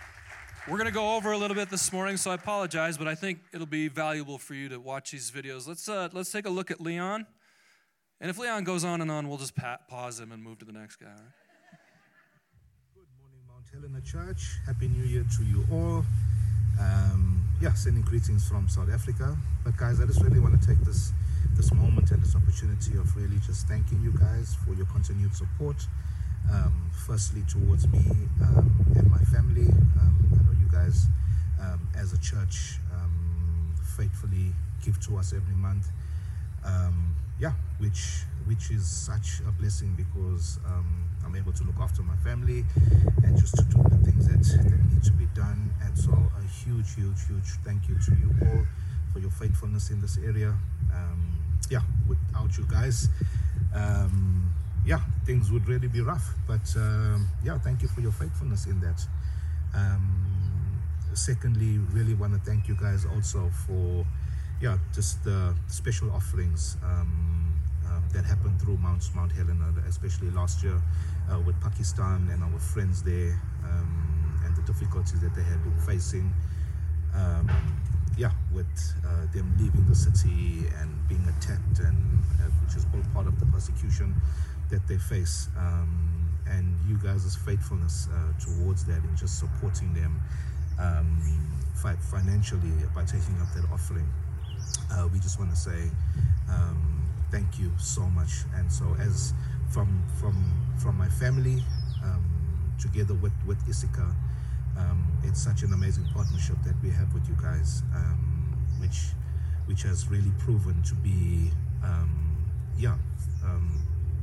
We're going to go over a little bit this morning, so I apologize, but I think it'll be valuable for you to watch these videos. Let's uh, let's take a look at Leon. And if Leon goes on and on, we'll just pa- pause him and move to the next guy. All right? Good morning, Mount Mount Helena Church, Happy New Year to you all. Um, yeah, sending greetings from South Africa. But guys, I just really want to take this this moment and this opportunity of really just thanking you guys for your continued support. Um, firstly, towards me um, and my family. Um, I know you guys, um, as a church, um, faithfully give to us every month. Um, yeah, which which is such a blessing because um, I'm able to look after my family and just to do the things that, that need to be done. And so a huge, huge, huge thank you to you all for your faithfulness in this area. Um, yeah, without you guys, um, yeah, things would really be rough. But um, yeah, thank you for your faithfulness in that. Um, secondly, really want to thank you guys also for yeah, just the special offerings um, um, that happened through Mount, Mount Helena, especially last year uh, with Pakistan and our friends there um, and the difficulties that they have been facing. Um, yeah, with uh, them leaving the city and being attacked, and uh, which is all part of the persecution that they face. Um, and you guys' faithfulness uh, towards that and just supporting them um, fi- financially by taking up that offering. Uh, we just want to say um, thank you so much. And so as from from from my family um, together with, with Issachar, um, it's such an amazing partnership that we have with you guys, um, which which has really proven to be um, yeah um,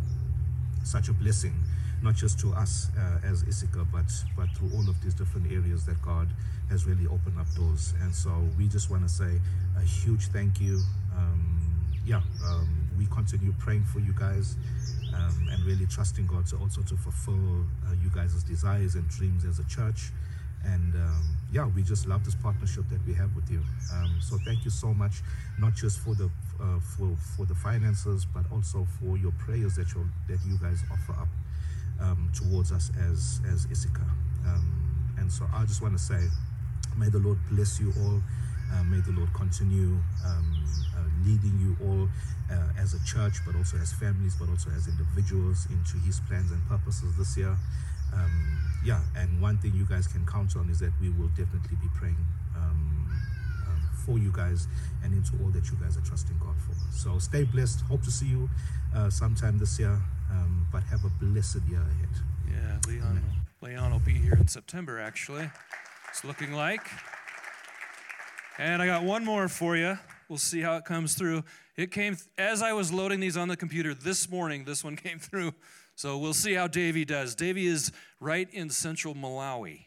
such a blessing, not just to us uh, as Issachar, but but through all of these different areas that God has really opened up doors. And so we just want to say a huge thank you. Um, yeah, um, we continue praying for you guys um, and really trusting God to also to fulfill uh, you guys' desires and dreams as a church. And um, yeah, we just love this partnership that we have with you. Um, so thank you so much, not just for the uh, for for the finances, but also for your prayers that you that you guys offer up um, towards us as as Issachar. Um, and so I just want to say, may the Lord bless you all. Uh, may the Lord continue um, uh, leading you all uh, as a church, but also as families, but also as individuals into His plans and purposes this year. Um, yeah, and one thing you guys can count on is that we will definitely be praying um, um, for you guys and into all that you guys are trusting God for. So stay blessed. Hope to see you uh, sometime this year, um, but have a blessed year ahead. Yeah, Leon, Leon will be here in September, actually. It's looking like. And I got one more for you. We'll see how it comes through. It came, th- as I was loading these on the computer this morning, this one came through. So we'll see how Davey does. Davey is right in central Malawi.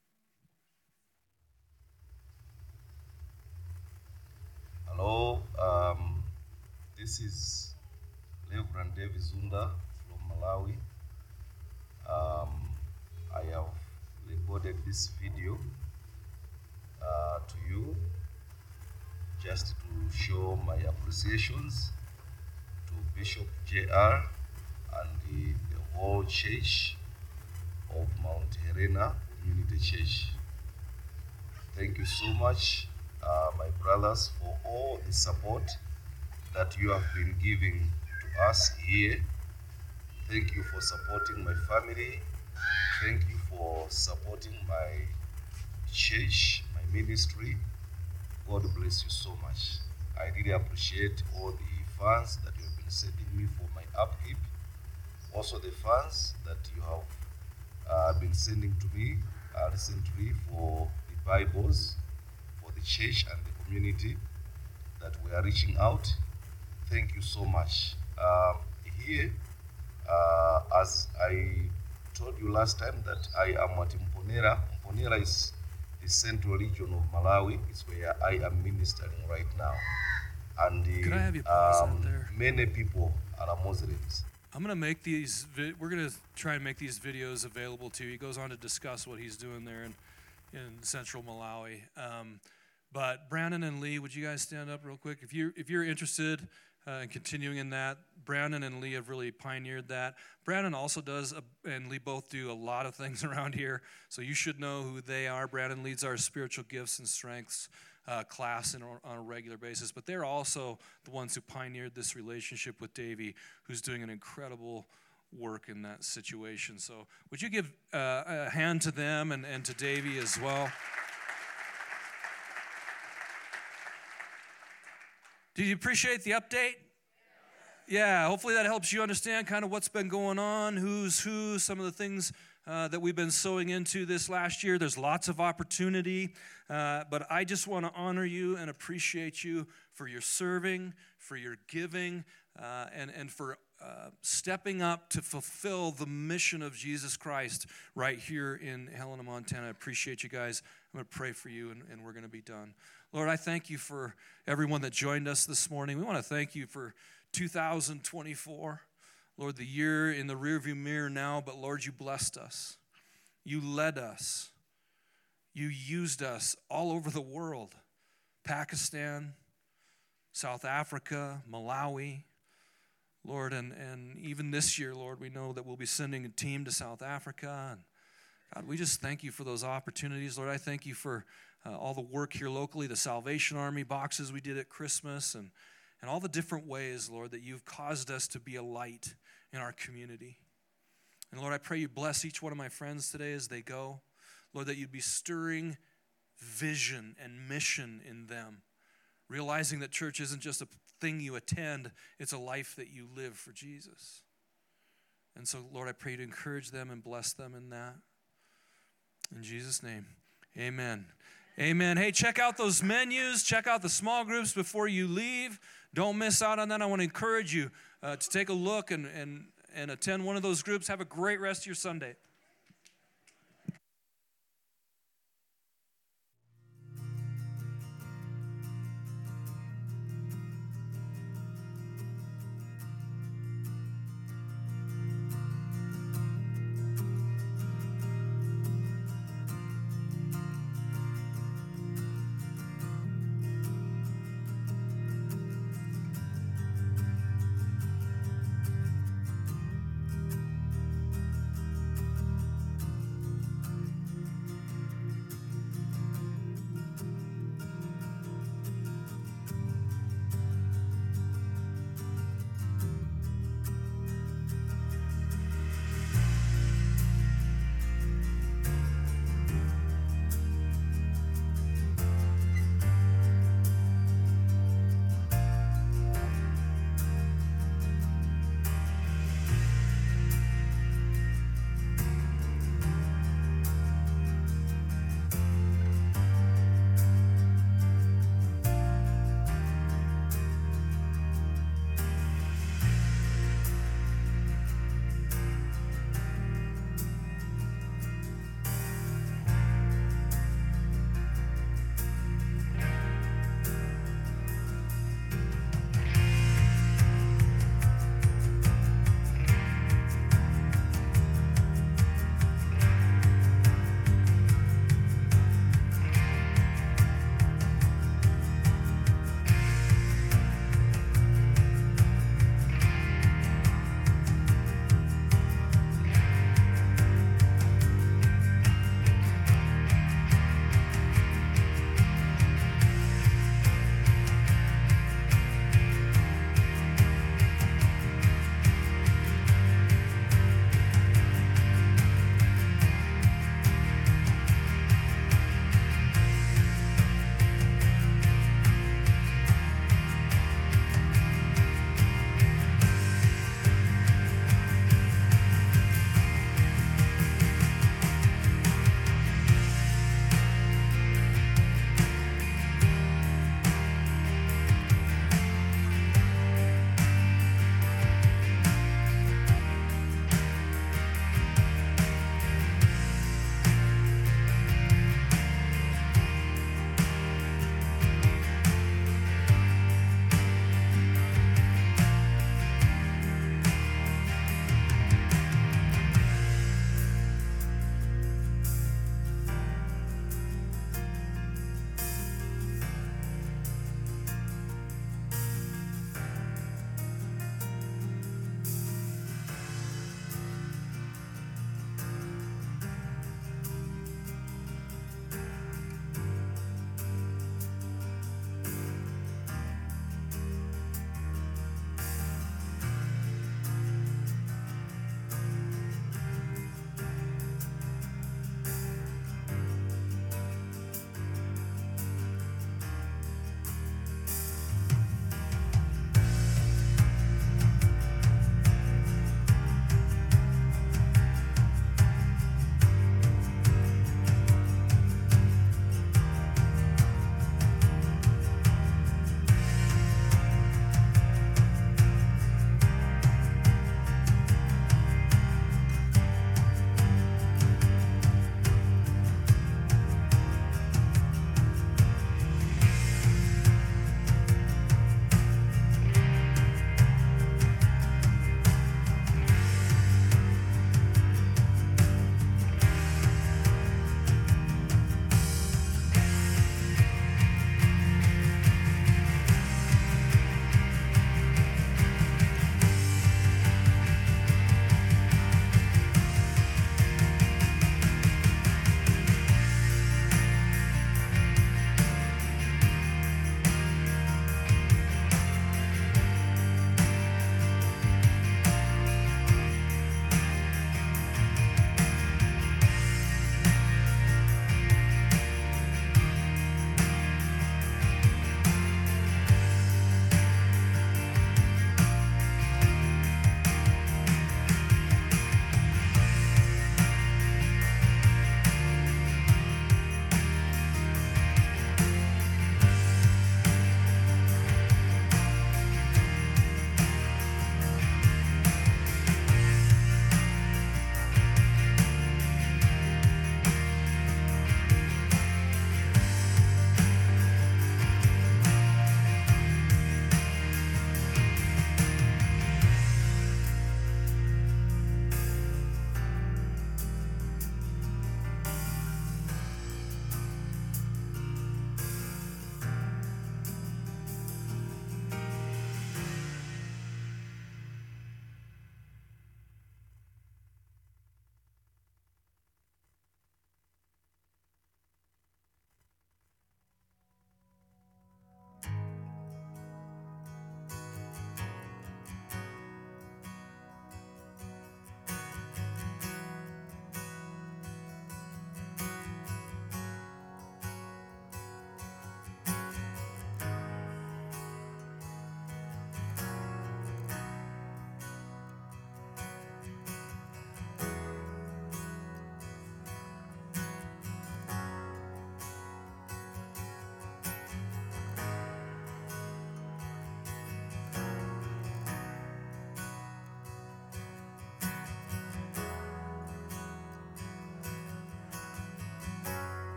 Hello, um, this is Reverend David Zunda from Malawi. Um, I have recorded this video uh, to you just to show my appreciations to Bishop J R and the, the whole church of Mount Helena Community Church. Thank you so much, uh, my brothers, for all the support that you have been giving to us here. Thank you for supporting my family. Thank you for supporting my church, my ministry. God bless you so much. I really appreciate all the funds that you have been sending me for my upkeep. Also the funds that you have uh, been sending to me uh, recently for the Bibles, for the church and the community that we are reaching out. Thank you so much. Um, here, uh, as I told you last time, that I am at Mponera. Mponera is the central region of Malawi. It's where I am ministering right now. And the, Could I have you pause um, that there? many people are Muslims. I'm going to make these, vi- we're going to try and make these videos available to you. He goes on to discuss what he's doing there in, in central Malawi. Um, but Brandon and Lee, would you guys stand up real quick? If you're, if you're interested uh, in continuing in that, Brandon and Lee have really pioneered that. Brandon also does, a, and Lee both do a lot of things around here, so you should know who they are. Brandon leads our spiritual gifts and strengths uh, class in, on a regular basis, but they're also the ones who pioneered this relationship with Davey, who's doing an incredible work in that situation. So would you give uh, a hand to them and, and to Davey as well? Did you appreciate the update? Yeah, hopefully that helps you understand kind of what's been going on, who's who, some of the things uh, that we've been sowing into this last year. There's lots of opportunity, uh, but I just want to honor you and appreciate you for your serving, for your giving, uh, and, and for uh, stepping up to fulfill the mission of Jesus Christ right here in Helena, Montana. I appreciate you guys. I'm going to pray for you, and, and we're going to be done. Lord, I thank you for everyone that joined us this morning. We want to thank you for two thousand twenty-four. Lord, the year in the rearview mirror now, but Lord, you blessed us. You led us. You used us all over the world. Pakistan, South Africa, Malawi. Lord, and, and even this year, Lord, we know that we'll be sending a team to South Africa. And God, we just thank you for those opportunities. Lord, I thank you for uh, all the work here locally, the Salvation Army boxes we did at Christmas, and, and all the different ways, Lord, that you've caused us to be a light in our community. And Lord, I pray you bless each one of my friends today as they go. Lord, that you'd be stirring vision and mission in them, realizing that church isn't just a thing you attend, it's a life that you live for Jesus. And so, Lord, I pray you to encourage them and bless them in that. In Jesus' name, amen. Amen. Hey, check out those menus. Check out the small groups before you leave. Don't miss out on that. I want to encourage you uh, to take a look and, and, and attend one of those groups. Have a great rest of your Sunday.